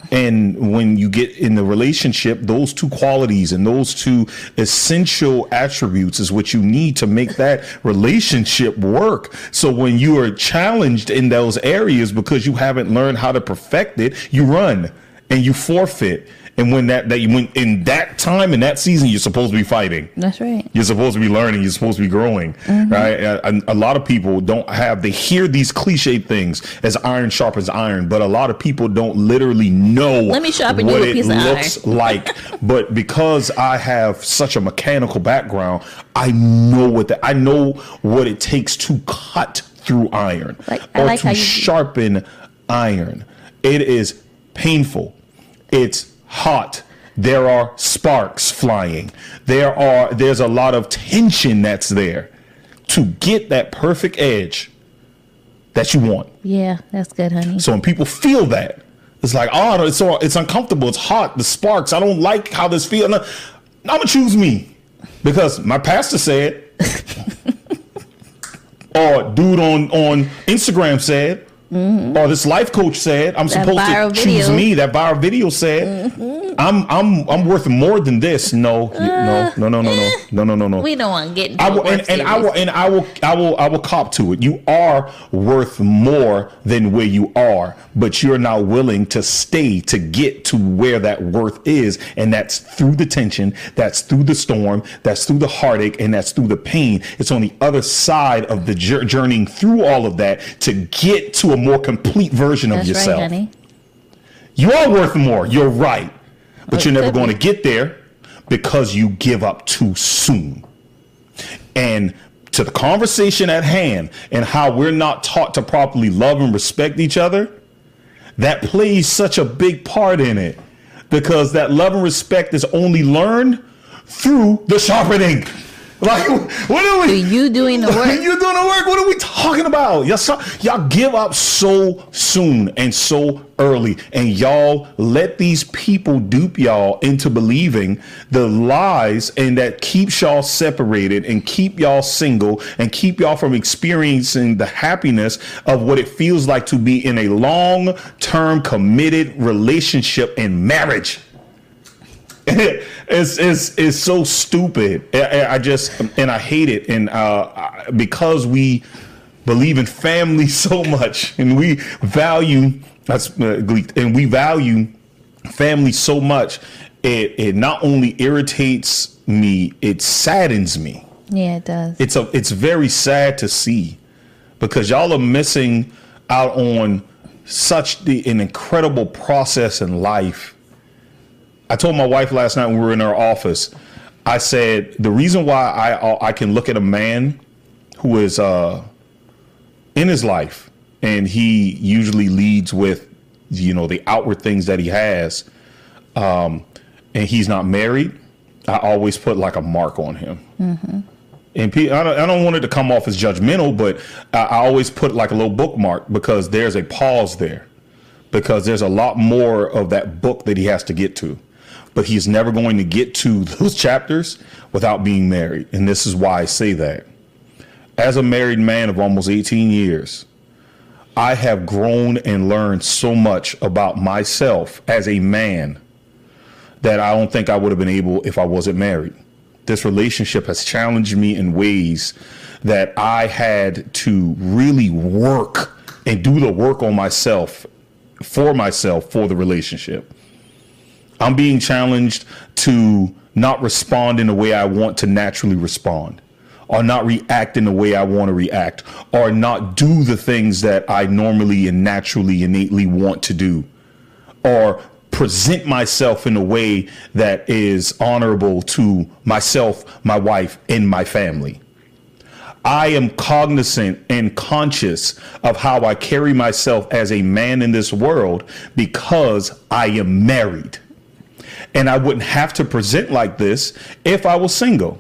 And when you get in the relationship, those two qualities and those two essential attributes is what you need to make that relationship work. So when you are challenged in those areas because you haven't learned how to perfect it, you run and you forfeit. And when that, that when in that time, in that season, you're supposed to be fighting. That's right. You're supposed to be learning. You're supposed to be growing, right? A, a lot of people don't have, they hear these cliche things as iron sharpens iron, but a lot of people don't literally know Let me sharpen you what with a it piece of looks like. But because I have such a mechanical background, I know what that, I know what it takes to cut through iron Like- I or like to how you- sharpen iron. It is painful. It's hot. There are sparks flying. There are there's a lot of tension that's there to get that perfect edge that you want. Yeah, that's good, honey. So when people feel that, it's like, oh, it's so it's uncomfortable. It's hot. The sparks. I don't like how this feels. No, I'm gonna choose me because my pastor said, or dude on on Instagram said. Mm-hmm. Or this life coach said, I'm That supposed to viral choose video. me. That viral video said, Mm-hmm. I'm I'm I'm worth more than this. No, you- no, no, no, no, no, no, no, no, no. We don't want to get into I a will, work and, and I series. will, and I will, I will, I will cop to it. You are worth more than where you are, but you're not willing to stay to get to where that worth is, and that's through the tension, that's through the storm, that's through the heartache, and that's through the pain. It's on the other side of the jour- journeying through all of that to get to a more complete version of That's yourself. right, honey. You are worth more. You're right. But Oh, you're never could going be. to get there because you give up too soon. And to the conversation at hand and how we're not taught to properly love and respect each other, that plays such a big part in it because that love and respect is only learned through the sharpening. Like, what are we? So you doing the work. You doing the work. What are we talking about? Y'all, so, y'all give up so soon and so early, and y'all let these people dupe y'all into believing the lies, and that keeps y'all separated and keep y'all single and keep y'all from experiencing the happiness of what it feels like to be in a long-term committed relationship and marriage. it's, it's, it's so stupid. I, I just, and I hate it. And uh, because we believe in family so much, and we value, that's uh, and we value family so much, it, it not only irritates me, it saddens me. Yeah, it does. It's a, it's very sad to see, because y'all are missing out on such the, an incredible process in life. I told my wife last night when we were in her office, I said, the reason why I I can look at a man who is uh, in his life, and he usually leads with, you know, the outward things that he has, um, and he's not married, I always put like a mark on him. Mm-hmm. And pe- I don't, I don't want it to come off as judgmental, but I, I always put like a little bookmark, because there's a pause there, because there's a lot more of that book that he has to get to. But he's never going to get to those chapters without being married. And this is why I say that. As a married man of almost eighteen years, I have grown and learned so much about myself as a man that I don't think I would have been able if I wasn't married. This relationship has challenged me in ways that I had to really work and do the work on myself, for myself, for the relationship. I'm being challenged to not respond in the way I want to naturally respond, or not react in the way I want to react, or not do the things that I normally and naturally innately want to do, or present myself in a way that is honorable to myself, my wife, and my family. I am cognizant and conscious of how I carry myself as a man in this world, because I am married. And I wouldn't have to present like this if I was single.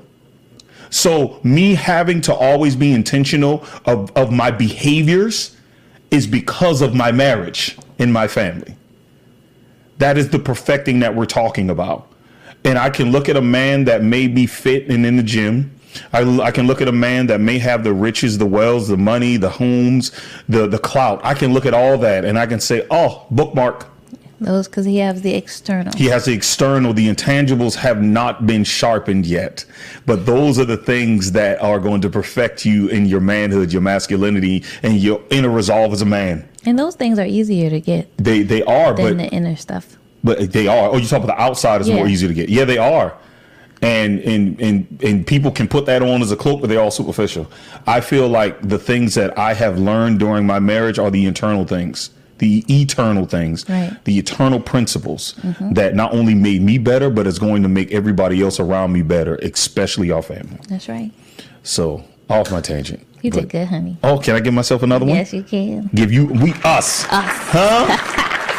So me having to always be intentional of, of my behaviors is because of my marriage and my family. That is the perfecting that we're talking about. And I can look at a man that may be fit and in the gym. I, I can look at a man that may have the riches, the wells, the money, the homes, the, the clout. I can look at all that and I can say, oh, bookmark. Those because he has the external. He has the external. The intangibles have not been sharpened yet. But those are the things that are going to perfect you in your manhood, your masculinity, and your inner resolve as a man. And those things are easier to get. They they are, than but the inner stuff. But they are. Oh, you talk about the outside is Yeah. more easy to get. Yeah, they are. And, and and and people can put that on as a cloak, but they're all superficial. I feel like the things that I have learned during my marriage are the internal things, the eternal things, right. the eternal principles Mm-hmm. that not only made me better, but is going to make everybody else around me better, especially our family. That's right. So off my tangent. You But- did good, honey. Oh, can I give myself another one? Yes, you can. Give you we us. Us. Huh?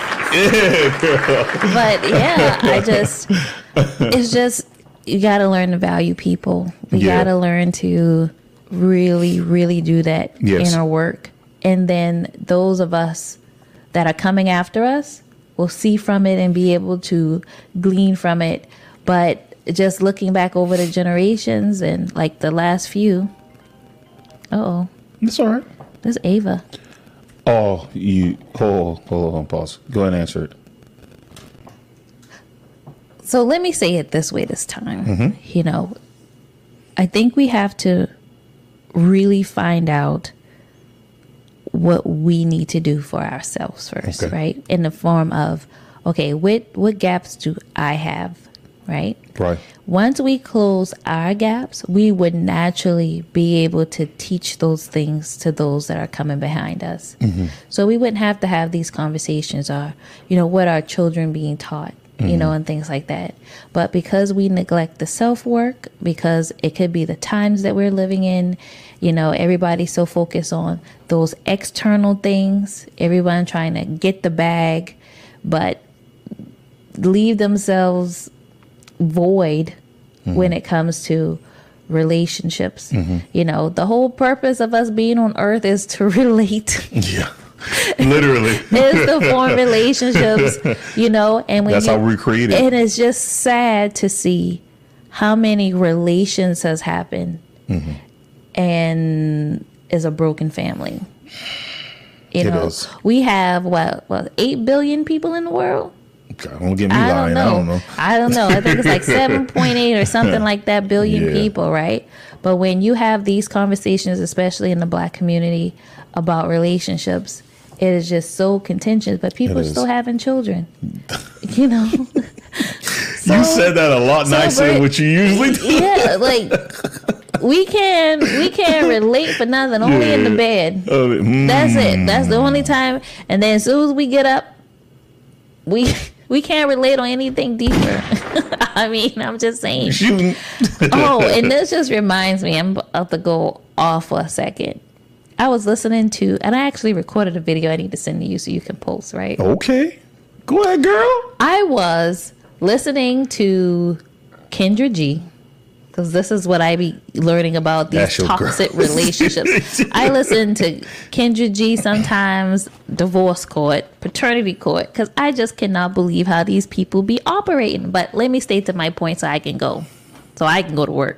Yeah, girl. But yeah, I just, it's just, you got to learn to value people. We Yeah. got to learn to really, really do that Yes. inner work. And then those of us that are coming after us will see from it and be able to glean from it. But just looking back over the generations and like the last few, uh-oh, That's all right. there's Ava. Oh, you hold, hold on, pause. Go ahead and answer it. So let me say it this way this time. Mm-hmm. You know, I think we have to really find out what we need to do for ourselves first, Okay. right? In the form of, okay, what what gaps do I have, right? Right. Once we close our gaps, we would naturally be able to teach those things to those that are coming behind us. Mm-hmm. So we wouldn't have to have these conversations or, you know, what are children being taught, you know, and things like that. But because we neglect the self-work, because it could be the times that we're living in, you know, everybody's so focused on those external things, everyone trying to get the bag, but leave themselves void when it comes to relationships. Mm-hmm. You know, the whole purpose of us being on earth is to relate. Yeah. Literally. Is to form relationships, you know, and when that's you, how we created. And it's just sad to see how many relations has happened mm-hmm. and is a broken family. You it know, is. We have what, what, eight billion people in the world? God, don't get me I lying. don't I don't know. I don't know. I think it's like seven point eight or something like that billion yeah. people, right? But when you have these conversations, especially in the Black community, about relationships, it is just so contentious. But people are still having children, you know. So, you said that a lot so nicer than what you usually do. Yeah, like we can we can't relate for nothing. Only yeah. in the bed. Oh, mm. That's it. That's the only time. And then as soon as we get up, we we can't relate on anything deeper. I mean, I'm just saying. Oh, and this just reminds me. I'm about to go off for a second. I was listening to, and I actually recorded a video I need to send to you so you can post, right? Okay. Go ahead, girl. I was listening to Kendra G, because this is what I be learning about these toxic relationships. I listen to Kendra G sometimes, divorce court, paternity court, because I just cannot believe how these people be operating. But let me stay to my point so I can go, so I can go to work.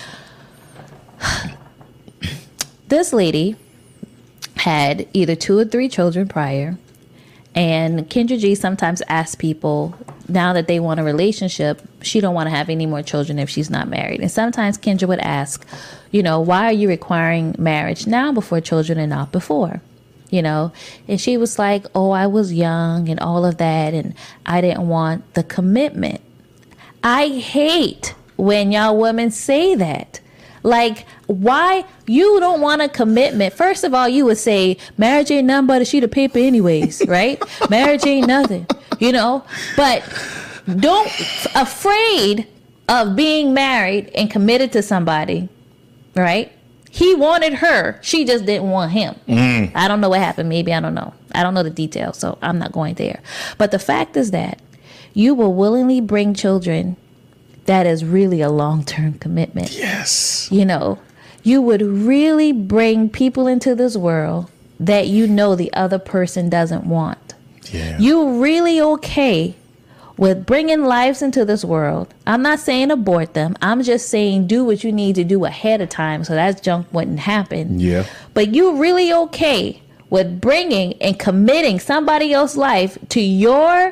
This lady had either two or three children prior, and Kendra G sometimes asks people, now that they want a relationship, she don't want to have any more children if she's not married. And sometimes Kendra would ask, you know, why are you requiring marriage now before children and not before? You know, and she was like, oh, I was young and all of that, and I didn't want the commitment. I hate when y'all women say that. Like, why you don't want a commitment? First of all, you would say marriage ain't nothing but a sheet of paper anyways, right? Marriage ain't nothing, you know? But don't afraid of being married and committed to somebody, right? He wanted her. She just didn't want him. Mm. I don't know what happened. Maybe, I don't know. I don't know the details, so I'm not going there. But the fact is that you will willingly bring children. That is really a long-term commitment. Yes. You know, you would really bring people into this world that you know the other person doesn't want. Yeah. You really okay with bringing lives into this world. I'm not saying abort them. I'm just saying do what you need to do ahead of time so that junk wouldn't happen. Yeah. But you really okay with bringing and committing somebody else's life to your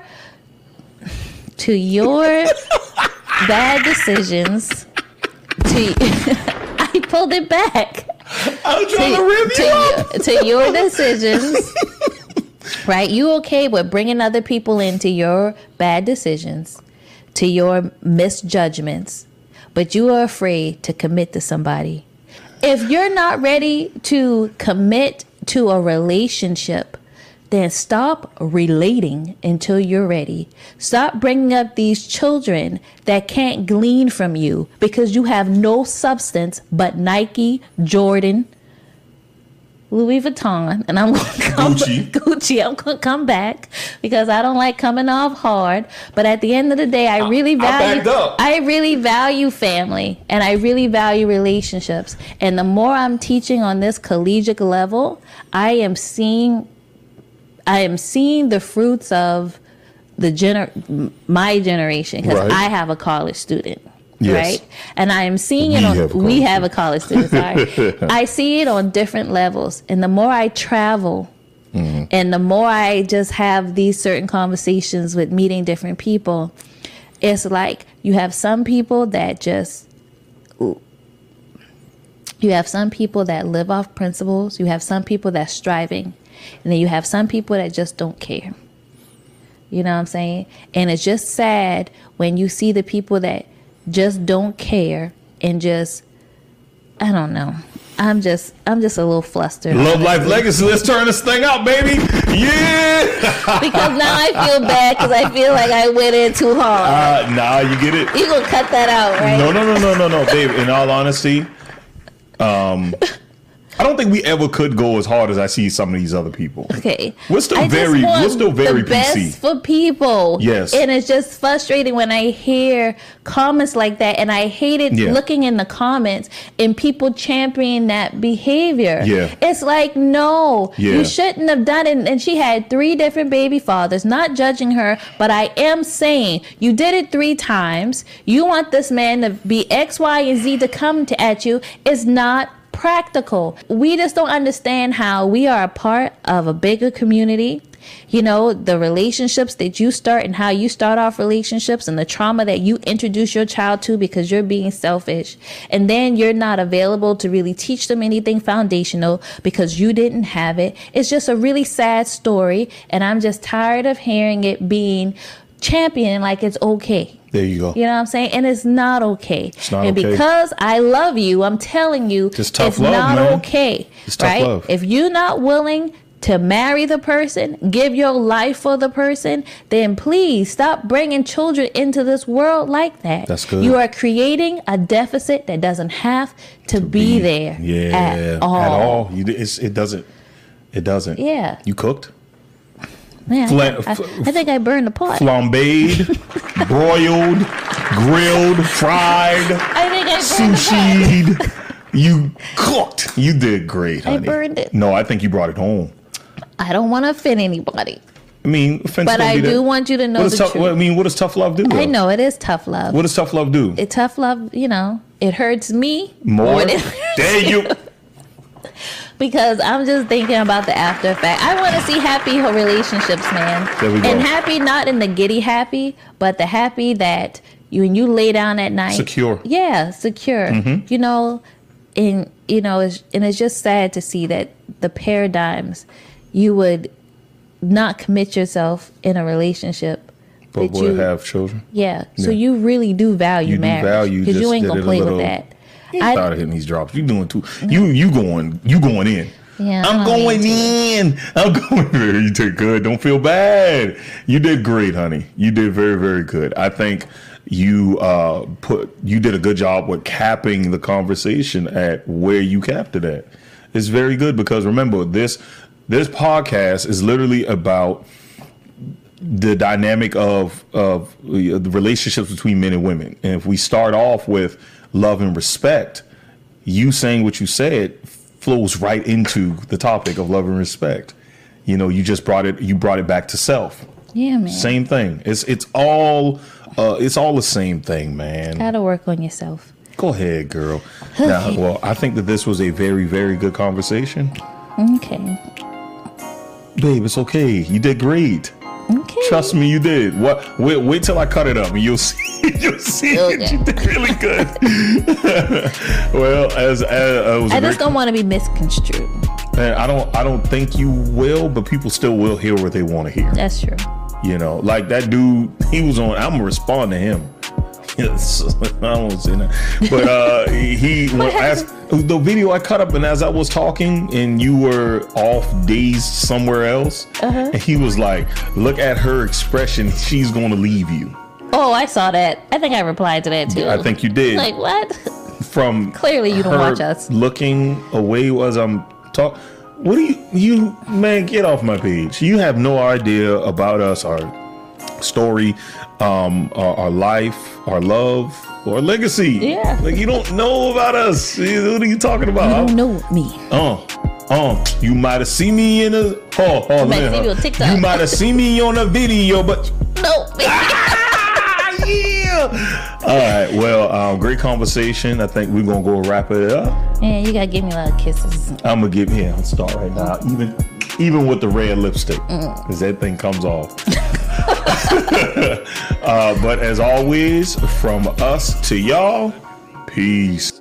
to your bad decisions. To I pulled it back. I'm trying to, to rip you to, up. to your decisions. Right? You okay with bringing other people into your bad decisions, to your misjudgments, but you are afraid to commit to somebody. If you're not ready to commit to a relationship, then stop relating until you're ready. Stop bringing up these children that can't glean from you because you have no substance but Nike, Jordan, Louis Vuitton, and I'm going to come Gucci. Gucci. I'm going to come back because I don't like coming off hard. But at the end of the day, I really value I really value family and I really value relationships. And the more I'm teaching on this collegiate level, I am seeing I am seeing the fruits of the gener- my generation because right. I have a college student. Yes. Right. And I am seeing it we on, have we have a college student. Sorry. I see it on different levels. And the more I travel mm-hmm. and the more I just have these certain conversations with meeting different people, it's like you have some people that just, you have some people that live off principles. You have some people that's striving. And then you have some people that just don't care. You know what I'm saying? And it's just sad when you see the people that just don't care and just, I don't know. I'm just, I'm just a little flustered. Love Life Legacy. Let's turn this thing out, baby. Yeah. Because now I feel bad because I feel like I went in too hard. Uh, nah, you get it. You gonna cut that out, right? No, no, no, no, no, no, babe. In all honesty, um, I don't think we ever could go as hard as I see some of these other people. Okay. We're still I just very, want we're still very the best P C. for people. Yes. And it's just frustrating when I hear comments like that, and I hated Yeah. looking in the comments and people championing that behavior. Yeah. It's like, no, Yeah. you shouldn't have done it. And she had three different baby fathers, not judging her, but I am saying you did it three times. You want this man to be X, Y, and Z to come to at you. It's not practical. We just don't understand how we are a part of a bigger community. You know, the relationships that you start and how you start off relationships and the trauma that you introduce your child to because you're being selfish. And then you're not available to really teach them anything foundational because you didn't have it. It's just a really sad story. And I'm just tired of hearing it being championed like it's okay. There you go. You know what I'm saying? And it's not okay. It's not and okay. because I love you, I'm telling you, Just tough it's love, not man. okay. It's tough right? love. If you're not willing to marry the person, give your life for the person, then please stop bringing children into this world like that. That's good. You are creating a deficit that doesn't have to, be, there Yeah. at all. At all. You, it's, it doesn't. It doesn't. Yeah. You cooked? Man, Fla- I, I think I burned the pot. Flambéed, broiled, grilled, fried, I think I burned the pot. sushied. You cooked. You did great, I honey. burned it. No, I think you brought it home. I don't want to offend anybody. I mean, offense But don't I be do that- want you to know what does the tough, truth. what, I mean, what does tough love do? Though? I know it is tough love. What does tough love do? It tough love, you know, it hurts me More? than it There you. because I'm just thinking about the after effect. I want to see happy relationships, man. There we go. And happy not in the giddy happy, but the happy that you when you lay down at night. Secure. Yeah, secure. Mm-hmm. You know, and you know, it's, and it's just sad to see that the paradigms you would not commit yourself in a relationship. But that would you, have children. Yeah. So Yeah. you really do value You do marriage. value, Because you just ain't did gonna it a play little- with that. You I- started hitting these drops. You doing too. You you going you going in. Yeah, I'm I don't going mean in. I'm going in. You did good. Don't feel bad. You did great, honey. You did very very good. I think you uh put you did a good job with capping the conversation at where you capped it at. It's very good because remember this this podcast is literally about the dynamic of of the relationships between men and women. And if we start off with love and respect, you saying what you said flows right into the topic of love and respect. You know, you just brought it you brought it back to self. Yeah, man. Same thing. It's it's all uh, it's all the same thing, man. Gotta work on yourself. Go ahead, girl. Now, well, I think that this was a very very good conversation. Okay. Babe, it's okay. You did great. Okay. Trust me, you did. What? Wait, wait till I cut it up, and you'll see. You'll see. Okay. You did really good. Well, as, as uh, it was a I just great- don't want to be misconstrued. and I don't. I don't think you will, but people still will hear what they want to hear. That's true. You know, like that dude. He was on. I'm gonna respond to him. Yes, I won't say that. But uh, he when as the video I cut up, and as I was talking, and you were off days somewhere else, Uh-huh. and he was like, "Look at her expression. She's going to leave you." Oh, I saw that. I think I replied to that too. I think you did. Like what? From Clearly you don't her watch us. looking away as I'm talk. What do you, you man? Get off my page. You have no idea about us, our story, um, our, our life, our love, our legacy. Yeah. like you don't know about us. What are you talking about? You don't know me. Oh, oh, you might have seen me in a. Oh, oh, might man, see me on TikTok. You might have seen me on a video, but. No. Ah, yeah. All right. Well, um, great conversation. I think we're gonna go wrap it up. Man, you gotta give me a lot of kisses. I'm gonna give yeah. I'll start right now. Even even with the red lipstick, because that thing comes off. uh, but as always, from us to y'all, peace.